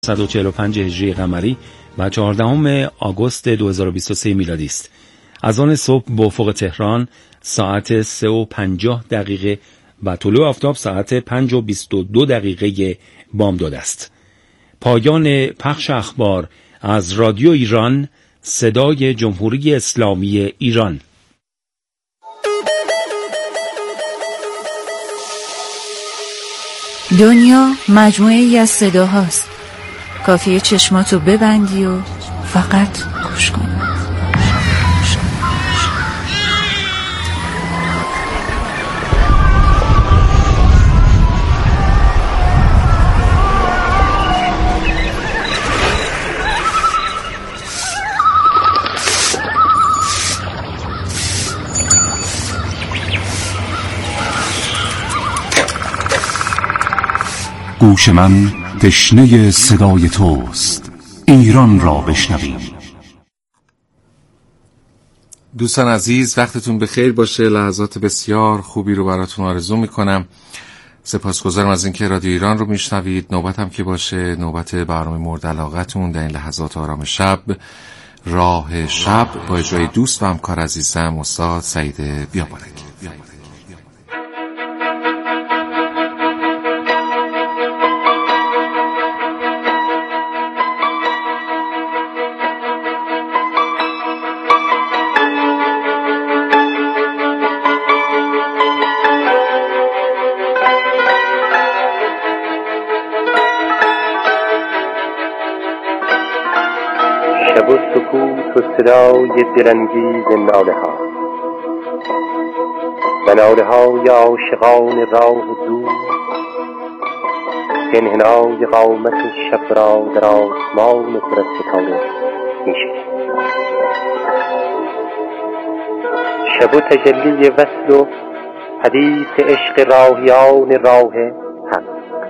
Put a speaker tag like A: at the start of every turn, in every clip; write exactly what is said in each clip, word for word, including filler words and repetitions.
A: صد و چهل و پنج هجری قمری و چهاردهم آگوست دو هزار و بیست و سه میلادی است. از آن صبح به افق تهران ساعت سه و پنجاه دقیقه و طلوع آفتاب ساعت پنج و بیست و دو دقیقه بامداد است. پایان پخش اخبار از رادیو ایران، صدای جمهوری اسلامی ایران.
B: دنیا مجموعه ای از صداهاست. کافیه چشماتو ببندی و فقط گوش کن.
C: گوش من تشنه صدای توست، ایران را بشنویم.
D: دوستان عزیز، وقتتون بخیر باشه. لحظات بسیار خوبی رو براتون آرزو میکنم. سپاسگزارم از اینکه رادیو ایران رو میشنوید. نوبت هم که باشه، نوبت برنامه مورد علاقتون در این لحظات آرام شب، راه شب، با اجرای دوست و همکار عزیزم استاد سعید بیابانکی.
E: شب و سکوت و صدای دلانگیز ناله ها و ناله های عاشقان راه دور که انحنای قامت شب را در آسمان پر از ستاره می‌شکند. شب و تجلی وصل و حدیث عشق راهیان راه حق.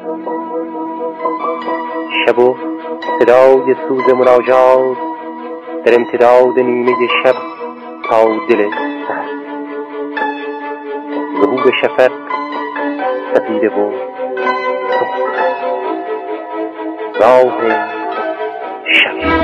E: شب و صدای سوز مناجات در امتداد نیمه شب تا دل سحر. ظهور شفق سپیده و سخت راه شب.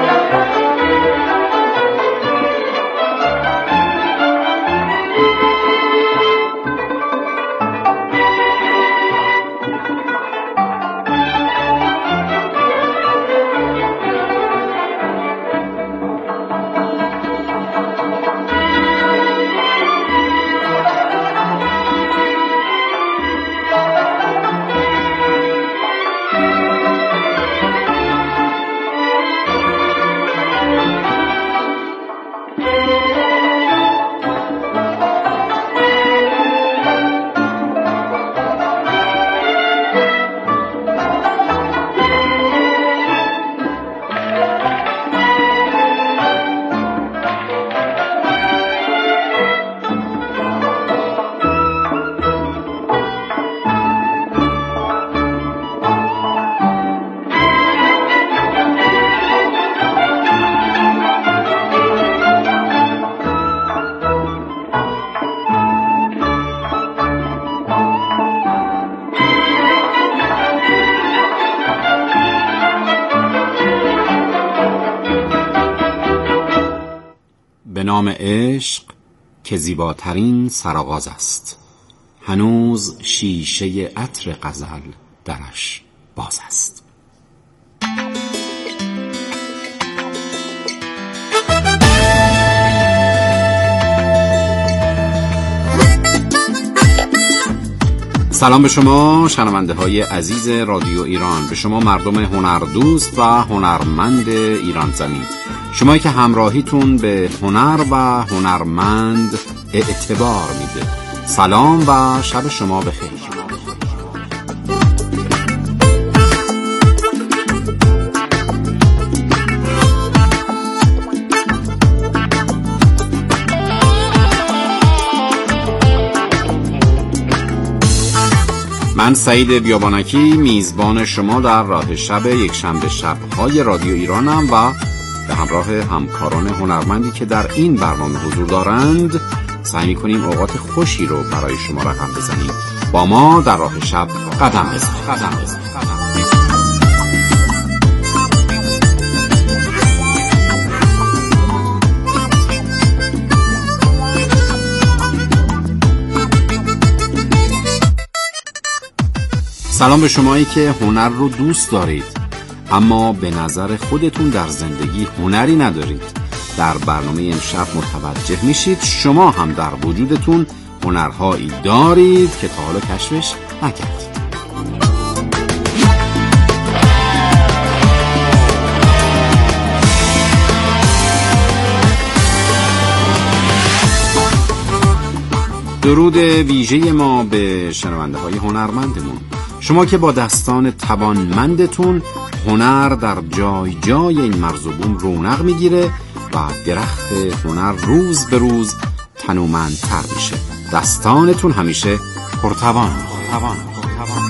F: به نام عشق که زیباترین سرآغاز است، هنوز شیشه عطر غزل درش باز است. سلام به شما شنونده های عزیز رادیو ایران، به شما مردم هنردوست و هنرمند ایران زمین، شمایی که همراهیتون به هنر و هنرمند اعتبار میده. سلام و شب شما بخیر. من سعید بیابانکی میزبان شما در راه شب یک شنبه شب‌های رادیو ایرانم و به همراه همکاران هنرمندی که در این برنامه حضور دارند سعی می‌کنیم اوقات خوشی رو برای شما رقم بزنیم. با ما در راه شب قدم بزنید. قدم بزنید. سلام به شمایی که هنر رو دوست دارید اما به نظر خودتون در زندگی هنری ندارید. در برنامه امشب متوجه میشید شما هم در وجودتون هنرهایی دارید که تا حالا کشفش نکردید. درود ویژه ما به شنونده های هنرمندمون، شما که با دستان توانمندتون هنر در جای جای این مرز و بوم رونق میگیره و درخت هنر روز به روز تنومندتر میشه. دستانتون همیشه پرتوان پرتوان پرتوان.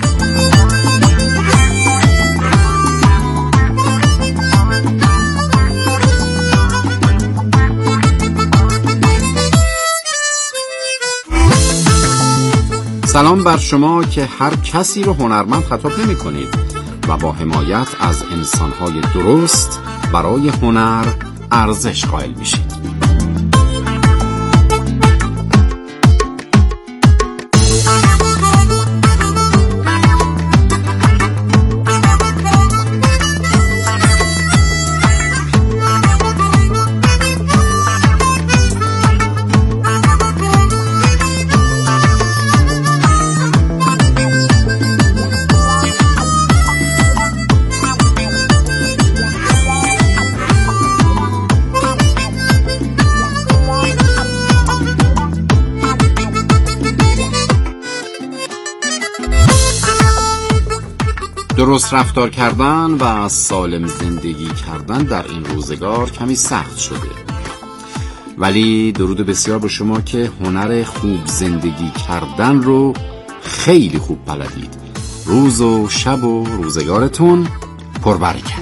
F: سلام بر شما که هر کسی رو هنرمند خطاب نمی کنید و با حمایت از انسانهای درست برای هنر ارزش قائل میشید. درست رفتار کردن و سالم زندگی کردن در این روزگار کمی سخت شده، ولی درود بسیار به شما که هنر خوب زندگی کردن رو خیلی خوب بلدید. روز و شب و روزگارتون پربرکت.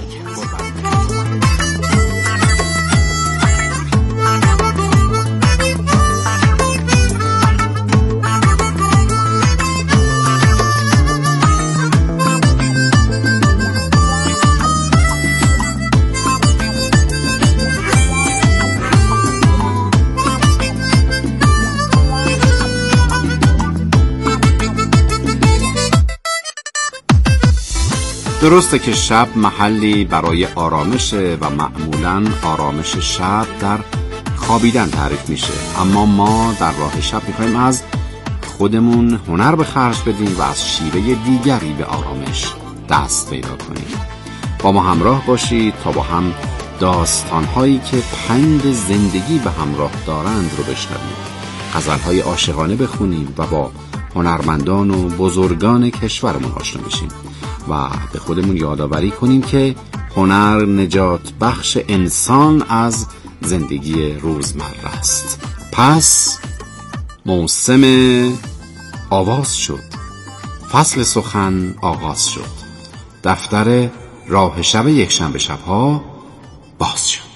F: درسته که شب محلی برای آرامشه و معمولاً آرامش شب در خوابیدن تعریف میشه، اما ما در راه شب میخوایم از خودمون هنر به خرج بدیم و از شیوه دیگری به آرامش دست پیدا کنیم. با ما همراه باشید تا با هم داستانهایی که پند زندگی به همراه دارند رو بشنویم، غزلهای عاشقانه بخونیم و با هنرمندان و بزرگان کشورمون آشنا بشیم و به خودمون یادآوری کنیم که هنر نجات بخش انسان از زندگی روزمره است. پس موسم آواز شد، فصل سخن آغاز شد، دفتر راه شب یک شنبه شبها باز شد.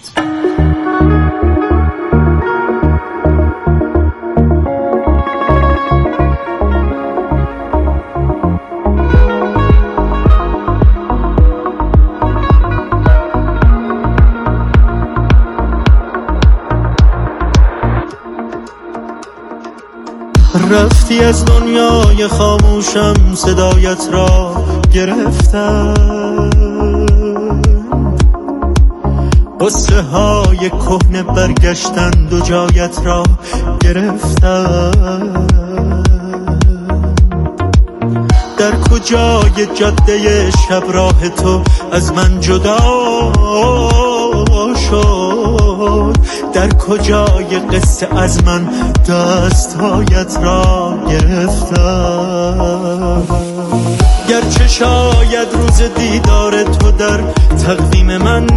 G: رفتی از دنیای خاموشم، صدایت را گرفتم، قصه های کهنه برگشتند و جایت را گرفتم. در کجای جاده شب راه تو از من جدا شد، در کجای قصه از من دستهایت را گرفتم. گرچه شاید روز دیدار تو در تقویم من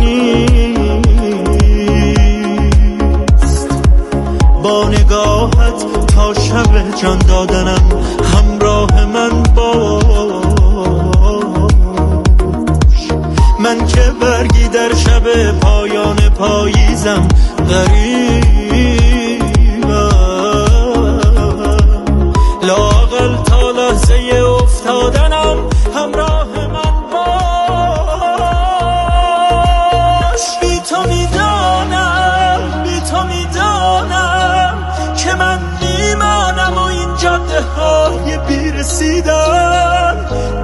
G: نیست، با نگاهت تا شب جان دادنم همراه من باش. من که برگی در شب پایان پاییزم غریبم، لااقل تا لحظه افتادنم همراه من باش. بی تو میدانم بی تو میدانم که من میمانم و این جاده های بی رسیدن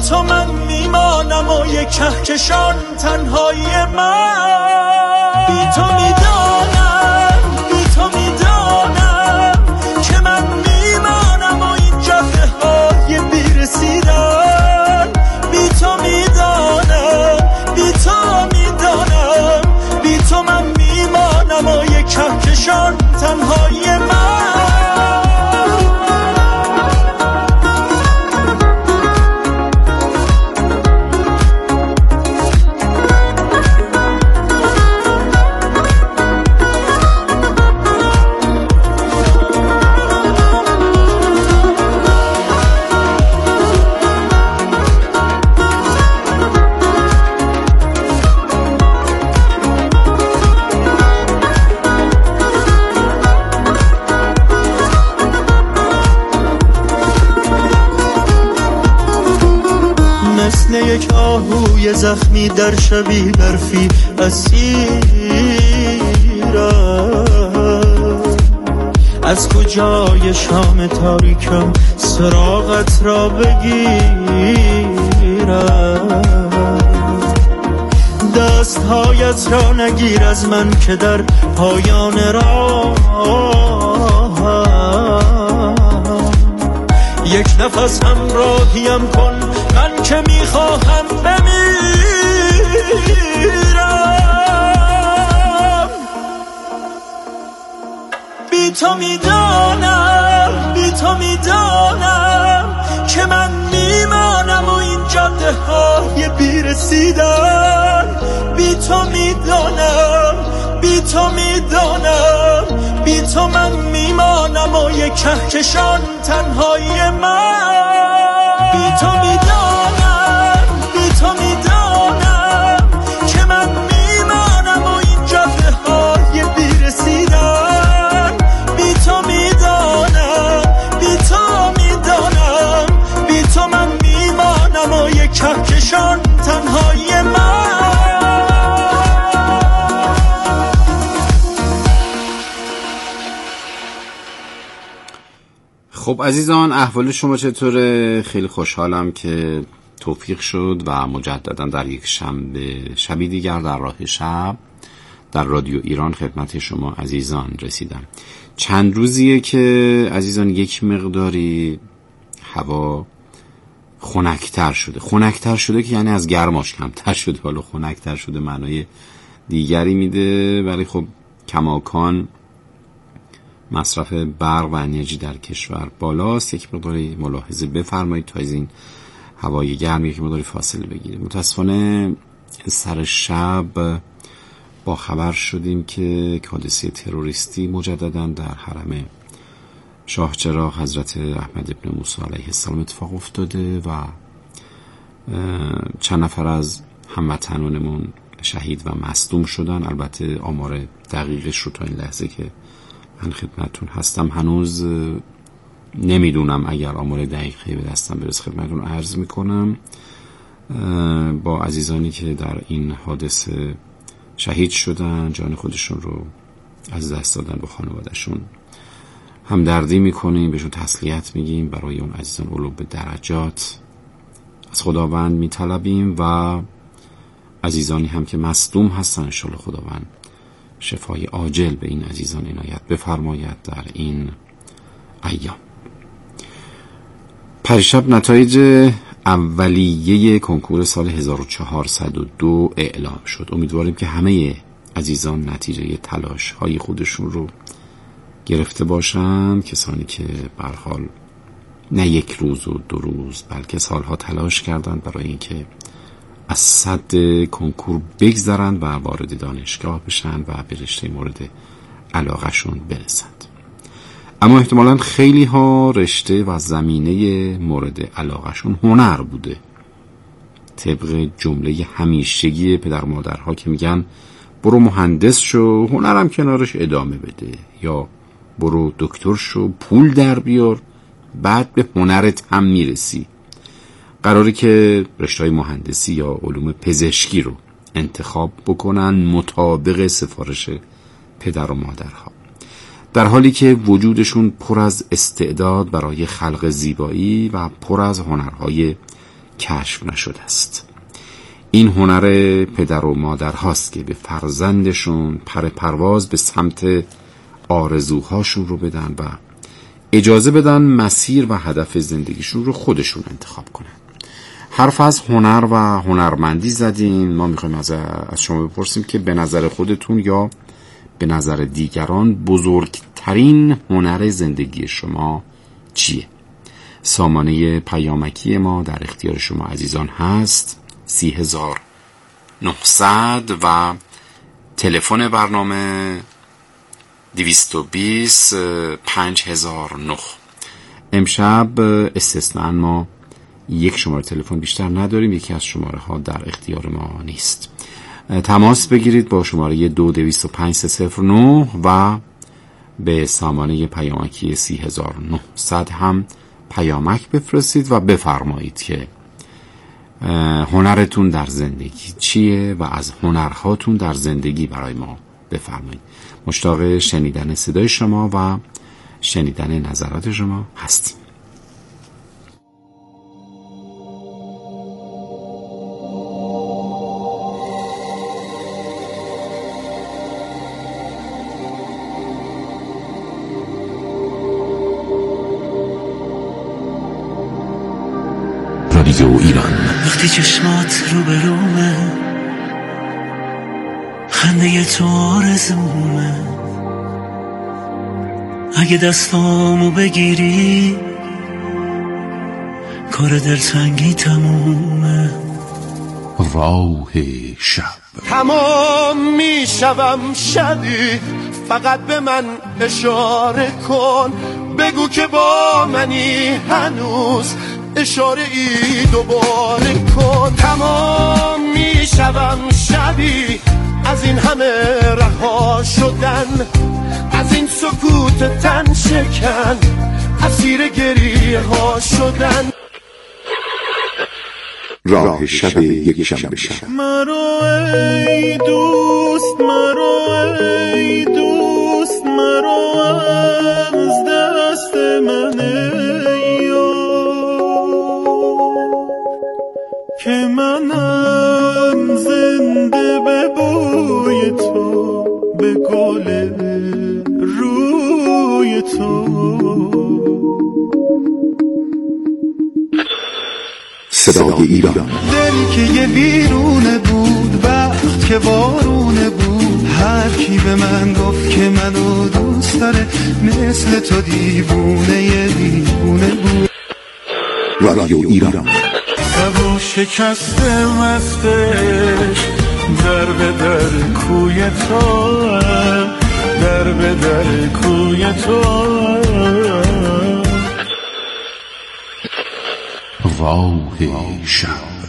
G: تو من میمانم و یک کهکشان تنهایی من. بی تو میدانم بی تو میدانم که من میمانم و این جاده های بیرسیدن. بی تو میدانم بی تو میدانم بی تو من میمانم و یک کهکشان تنهایی من. مثل یک آهوی زخمی در شبی برفی اسیرم. از کجای شام تاریکم سراغت را بگیرم. دستهایت را نگیر از من که در پایان راه یک نفس همراهیم کن، من که میخواهم بمیرم. بی تو میدانم بی تو میدانم که من میمانم و این جاده های بیرسیدن. بی تو میدانم بی تو میدانم بی تو من میمانم و یک کهکشان تنهایی من. بی تو میدانم بی تو میدانم که من میمانم و این جاده های بیرسیدن. بی تو میدانم بی تو میدانم بی تو من میمانم و یک کهکشان تنهایی من.
F: خب عزیزان، احوال شما چطوره؟ خیلی خوشحالم که توفیق شد و مجددا در یک شنبه شبی دیگر در راه شب در رادیو ایران خدمت شما عزیزان رسیدم. چند روزیه که عزیزان یک مقداری هوا خنک‌تر شده. خنک‌تر شده که یعنی از گرماش کمتر شده. حالا خنک‌تر شده معنای دیگری میده، ولی خب کماکان مصرف برق و انرژی در کشور بالاست. یک مقداری ملاحظه بفرمایید تا از این هوای گرم یک مقداری فاصله بگیره. متاسفانه سر شب با خبر شدیم که حادثه تروریستی مجددا در حرم شاهچراغ حضرت احمد ابن موسی علیه السلام اتفاق افتاده و چند نفر از هموطنانمون شهید و مصدوم شدن. البته آمار دقیقش رو تا این لحظه که من خدمتون هستم هنوز نمیدونم. اگر آمار دقیقی به دستم برسه خدمتون عرض میکنم. با عزیزانی که در این حادثه شهید شدن، جان خودشون رو از دست دادن، با خانوادهشون همدردی میکنیم، بهشون تسلیت میگیم. برای اون عزیزان علو به درجات از خداوند میطلبیم و عزیزانی هم که مصدوم هستن انشالله خداوند شفای عاجل به این عزیزان عنایت بفرماید در این ایام. پریشب نتایج اولیه کنکور سال هزار و چهارصد و دو اعلام شد. امیدواریم که همه عزیزان نتیجه تلاش های خودشون رو گرفته باشند. کسانی که به هر حال نه یک روز و دو روز بلکه سالها تلاش کردند برای اینکه از سد کنکور بگذرند و وارد دانشگاه بشن و به رشته مورد علاقهشون برسند. اما احتمالاً خیلی ها رشته و زمینه مورد علاقهشون هنر بوده. طبق جمله همیشگی پدر مادرها که میگن برو مهندس شو، هنرم کنارش ادامه بده، یا برو دکتر شو، پول در بیار، بعد به هنرت هم میرسی. قراره که رشته‌های مهندسی یا علوم پزشکی رو انتخاب بکنن مطابق سفارش پدر و مادرها، در حالی که وجودشون پر از استعداد برای خلق زیبایی و پر از هنرهای کشف نشده است. این هنر پدر و مادر هاست که به فرزندشون پر پرواز به سمت آرزوهاشون رو بدن و اجازه بدن مسیر و هدف زندگیشون رو خودشون انتخاب کنن. حرف از هنر و هنرمندی زدین. ما میخوایم از, از شما بپرسیم که به نظر خودتون یا به نظر دیگران بزرگترین هنر زندگی شما چیه؟ سامانه پیامکی ما در اختیار شما عزیزان هست سی هزار نهصد و تلفن برنامه دویست و بیست پنج هزار و نه. امشب استثناء ما یک شماره تلفن بیشتر نداریم، یکی از شماره ها در اختیار ما نیست. تماس بگیرید با شماره دو دویست و پنج سه صفر نه و به سامانه پیامکی سی هزار و نهصد هم پیامک بفرستید و بفرمایید که هنرتون در زندگی چیه و از هنرهاتون در زندگی برای ما بفرمایید. مشتاق شنیدن صدای شما و شنیدن نظرات شما هستیم.
C: رادیو ایران.
G: وقتی چشمات رو به رومه، خنده تو آرزومه، اگه دستامو بگیری کار دلتنگی تمومه.
C: راه شب
H: تمام میشوم شبی، فقط به من اشاره کن، بگو که با منی هنوز، اشاره ای دوباره کن. تمام میشوم شبی از این همه رها شدن، از این سکوت تن شکن، اسیر گریه ها شدن.
C: راه شب یک شنبه شب.
G: مرو ای دوست، مرو ای دوست، مرو از دست من که منم زنده به بوی تو، به گل روی تو.
C: صدای ایران.
H: دل که یه بیرونه بود، وقت که بارونه بود، هر کی به من گفت که منو دوست داره، مثل تو دیوونه یه دیوونه بود.
C: رادیو ایران.
G: لبو شکسته مستش، در به در کوی تو، در به در کوی تو.
C: راه شب.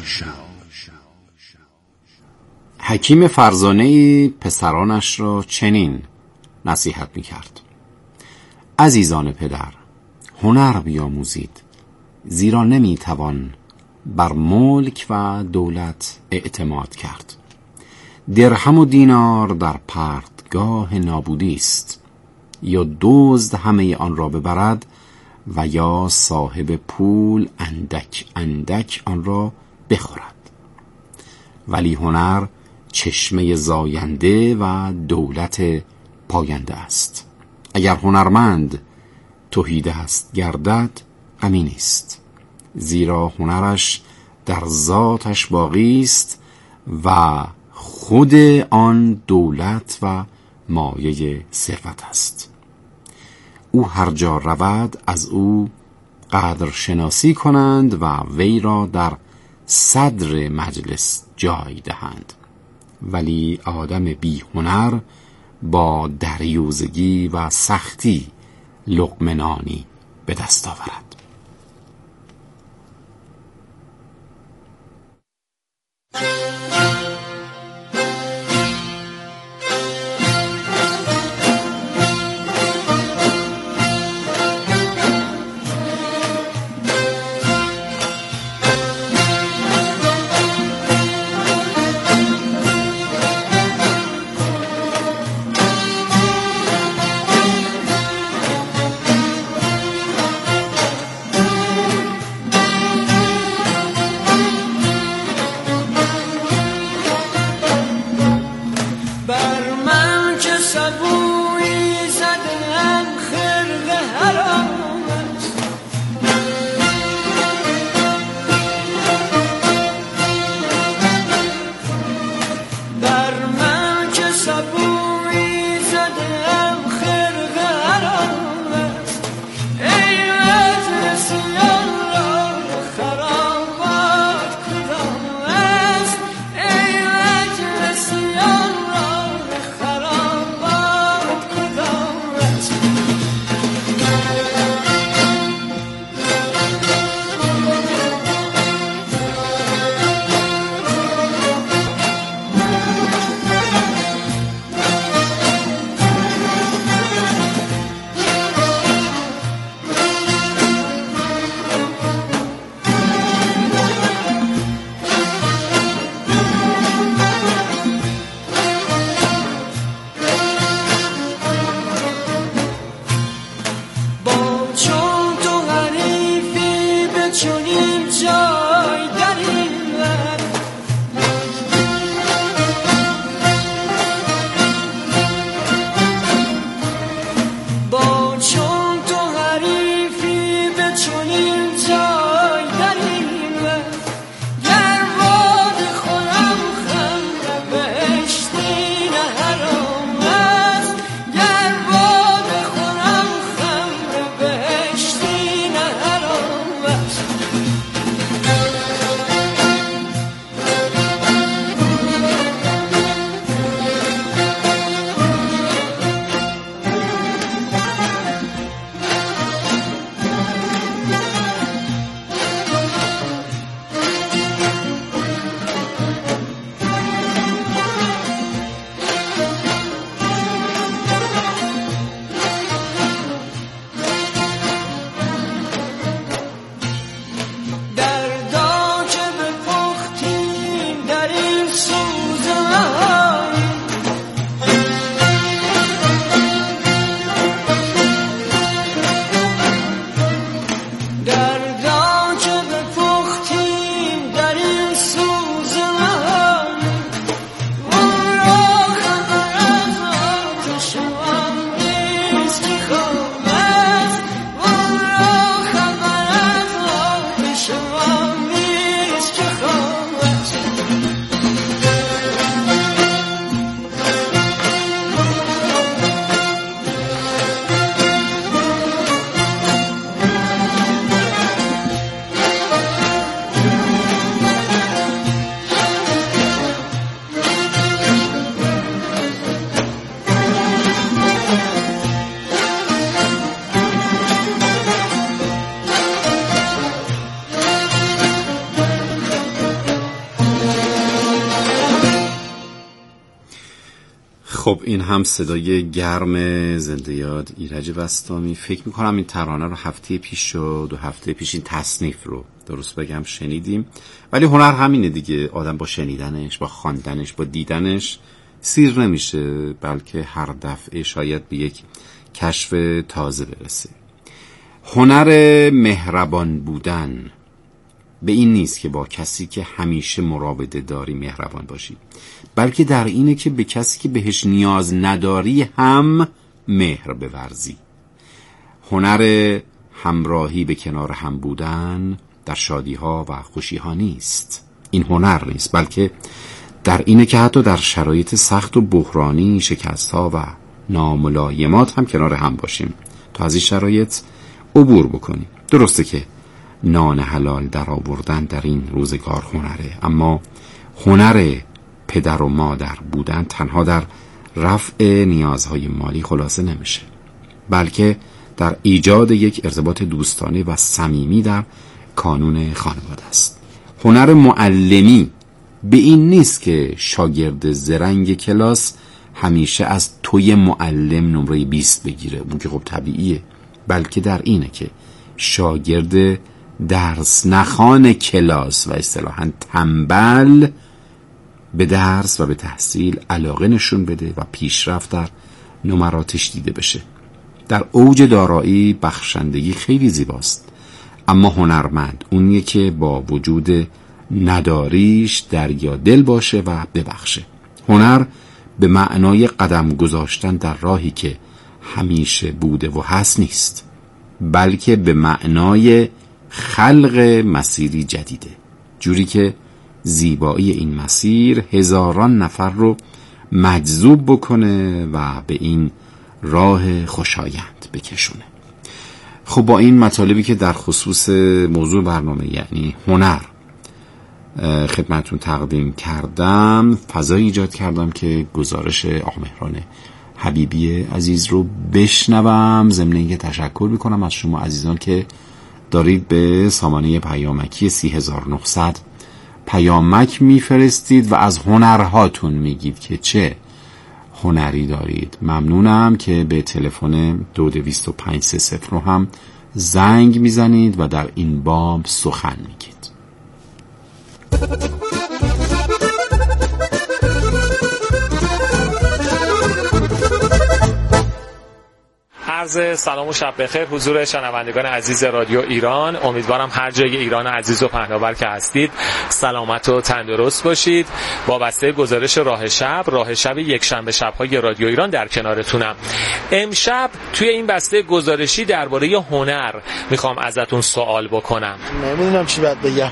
F: حکیم فرزانه‌ای پسرانش را چنین نصیحت می‌کرد: عزیزان پدر، هنر بیاموزید، زیرا نمی‌توان بر ملک و دولت اعتماد کرد. درهم و دینار در پرتگاه نابودی است، یا دزد همه آن را ببرد و یا صاحب پول اندک اندک آن را بخورد. ولی هنر چشمه زاینده و دولت پاینده است. اگر هنرمند تهیدست گردد غمی نیست، زیرا هنرش در ذاتش باقی است و خود آن دولت و مایه ثروت است. او هر جا رود از او قدر شناسی کنند و وی را در صدر مجلس جای دهند، ولی آدم بی هنر با دریوزگی و سختی لقمه نانی به دست آورد.
G: جای در این ور. با چون تو حریفی به چنین جای در این ور. گر باد خورم خمر بهشتی نه حرام است. گر باد خورم خمر بهشتی نه حرام است.
F: خب این هم صدای گرم زنده یاد ایرج بسطامی. فکر میکنم این ترانه رو هفته پیش و دو هفته پیش این تصنیف رو درست بگم شنیدیم. ولی هنر همینه دیگه، آدم با شنیدنش، با خواندنش، با دیدنش سیر نمیشه، بلکه هر دفعه شاید به یک کشف تازه برسه. هنر مهربان بودن به این نیست که با کسی که همیشه مراوده داری مهربان باشی، بلکه در اینه که به کسی که بهش نیاز نداری هم مهر بورزی. هنر همراهی به کنار هم بودن در شادی ها و خوشی ها نیست. این هنر نیست، بلکه در اینه که حتی در شرایط سخت و بحرانی، شکست ها و ناملایمات هم کنار هم باشیم تا از این شرایط عبور بکنیم. درسته که نان حلال در آوردن در این روزگار هنره، اما هنر پدر و مادر بودن تنها در رفع نیازهای مالی خلاصه نمیشه، بلکه در ایجاد یک ارتباط دوستانه و صمیمی در کانون خانواده است. هنر معلمی به این نیست که شاگرد زرنگ کلاس همیشه از توی معلم نمره بیست بگیره، اون که خب طبیعیه، بلکه در اینه که شاگرد درس نخوان کلاس و اصطلاحاً تنبل به درس و به تحصیل علاقه نشون بده و پیشرفت در نمراتش دیده بشه. در اوج دارایی بخشندگی خیلی زیباست، اما هنرمند اونیه که با وجود نداریش دریا دل باشه و ببخشه. هنر به معنای قدم گذاشتن در راهی که همیشه بوده و هست نیست، بلکه به معنای خلق مسیری جدیده، جوری که زیبایی این مسیر هزاران نفر رو مجذوب بکنه و به این راه خوشایند بکشونه. خب با این مطالبی که در خصوص موضوع برنامه یعنی هنر خدمتون تقدیم کردم، فضایی ایجاد کردم که گزارش آقا مهران حبیبی عزیز رو بشنوم. ضمن اینکه تشکر میکنم از شما عزیزان که دارید به سامانه پیامکی سی هزار و نهصد پیامک میفرستید و از هنرهاتون میگید که چه هنری دارید. ممنونم که به تلفن دو دویست و پنج سه صفر رو هم زنگ میزنید و در این باب سخن میگید.
I: عرض سلام و شب بخیر حضور شنوندگان عزیز رادیو ایران. امیدوارم هر جای ایران عزیز و پهناور که هستید سلامت و تندرست باشید. وابسته گزارش راه شب، راه شب یک شنبه شب‌های رادیو ایران در کنارتونم. امشب توی این بسته گزارشی درباره هنر میخوام ازتون سوال بکنم.
J: نمیدونم چی باید بگم.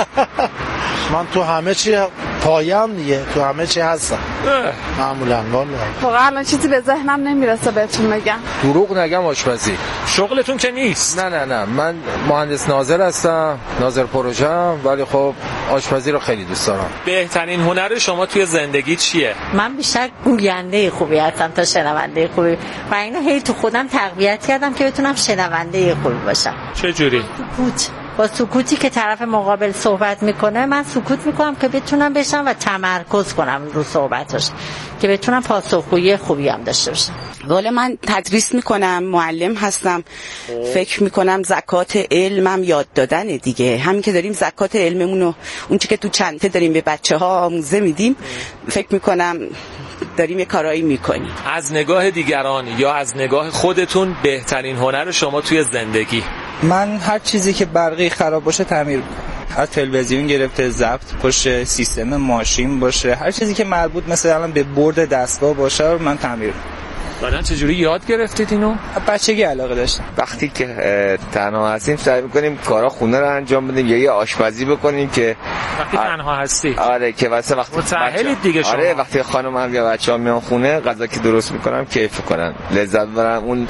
J: من تو همه چی پایم دیگه، تو همه چی هستم معمولا. والله
K: واقعا الان چیزی به ذهنم نمیرسه بهتون بگم.
L: دروغ نگم، آشپزی.
I: شغلتون که نیست؟
L: نه نه نه، من مهندس ناظر هستم، ناظر پروژه‌ام، ولی خب آشپزی رو خیلی دوست دارم.
I: بهترین هنر شما توی زندگی چیه؟
M: من بیشتر گوینده خوبی هستم تا شنونده خوبی و اینو هی تو خودم تقویت کردم که بتونم شنونده خوبی باشم.
I: چه جوری؟
M: سکوت. با سکوتی که طرف مقابل صحبت میکنه من سکوت میکنم که بتونم بشم و تمرکز کنم رو صحبتش که بتونم پاسخگویی خوبی هم داشته باشم.
N: والا من تدریس میکنم، معلم هستم. فکر میکنم زکات علمم یاد دادن دیگه. همین که داریم زکات علممون رو اون چیزی که تو چنته داریم به بچه‌ها آموزه میدیم، فکر میکنم داریم یه کارایی میکنیم.
I: از نگاه دیگران یا از نگاه خودتون بهترین هنر شما توی زندگی؟
O: من هر چیزی که برقی خراب باشه تعمیر میکنم. هر تلویزیون گرفته ضبط باشه، سیستم ماشین باشه، هر چیزی که مربوط مثلا به برد دستگاه باشه رو من تعمیر میکنم.
I: بعدن چجوری یاد گرفتید اینو؟
O: بچگی علاقه داشتم.
P: وقتی که تنها هستیم سعی میکنیم کارا خونه رو انجام بدیم یا یه آشپزی بکنیم که
I: وقتی آره تنها هستی.
P: آره که واسه وقتی
I: متأهلید دیگه شما.
P: آره وقتی خانمم یا بچه‌ها میان خونه غذا که درست میکنم کیف کنن، لذت ببرن، اون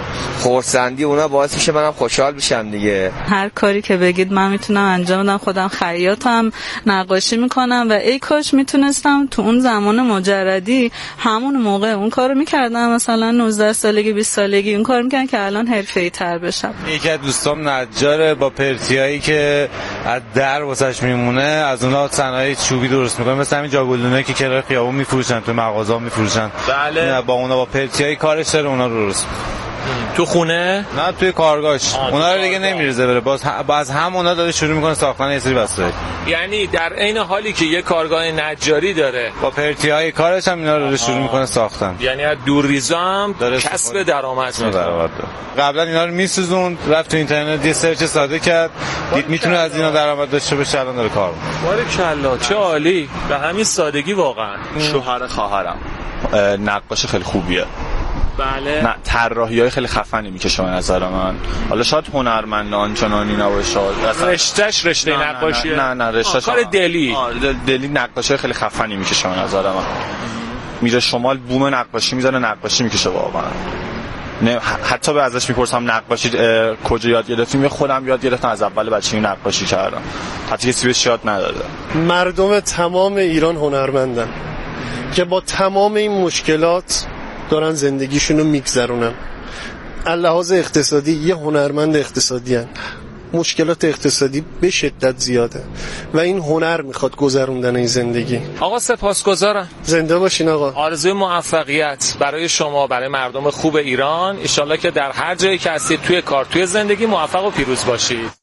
P: خورسندی اونا باعث میشه منم خوشحال بشم دیگه.
Q: هر کاری که بگید من میتونم انجام بدم. خودم خیاطم، نقاشی میکنم و ای کاش میتونستم تو اون زمان مجردی همون موقع اون کارو میکردم، مثلا نوزده سالگی بیست سالگی اون کارو میکردم که الان حرفه‌ای تر بشم.
R: یکی از دوستام نجاره با پرتیایی که از در واسش میمونه از اونها صنایع چوبی درست میکنه، مثلا همین جاگلدونه که کنار خیابون میفروشن، تو مغازه‌ها میفروشن.
I: بله.
R: با اونا با پرتیای کارش داره اونا رو درست.
I: تو خونه؟
R: نه توی کارگاهش. اونا رو دیگه نمیریزه بره، باز باز هم اونا داره شروع میکنه ساختن یه سری وسایل.
I: یعنی در عین حالی که یه کارگاه نجاری داره
R: با پرتیای کارش هم اینا رو شروع میکنه ساختن.
I: یعنی از دورریزا هم کسب درآمد
R: میکنه. قبلا اینا رو میسوزوند، رفت تو اینترنت یه سرچ ساده کرد، دید میتونه از اینا درآمد داشته باشه، الان داره کار میکنه.
I: بارکالله، چه عالی. به همین سادگی واقعا.
S: شوهر خواهرم نقاش خیلی خوبیه.
I: بله.
S: نه طراحی‌های خیلی خفنی میکشه به نظر من. حالا شاید هنرمندان چنانی نباشه.
I: رشتهش رشته نقاشیه.
S: نه نه, نه رشتهش
I: کار دلی.
S: آره دلی نقاشی خیلی خفنی میکشه به نظر من. میره شمال بوم نقاشی میذاره، نقاشی میکشه واقعا. نه حتی به ازش میپرسم نقاشی کجا یاد گرفتی، میگه خودم یاد گرفتم، از اول بچگی نقاشی کردم. حتی کسی بهش یاد نداده.
T: مردم تمام ایران هنرمندن که با تمام این مشکلات دارن زندگیشونو میگذرونن. لحاظ اقتصادی یه هنرمند اقتصادی هن. مشکلات اقتصادی به شدت زیاده و این هنر میخواد گذروندن این زندگی.
I: آقا سپاسگزارم.
T: زنده باشین آقا.
I: آرزوی موفقیت برای شما، برای مردم خوب ایران. ان شاءالله که در هر جایی که هستید توی کار، توی زندگی موفق و پیروز باشید.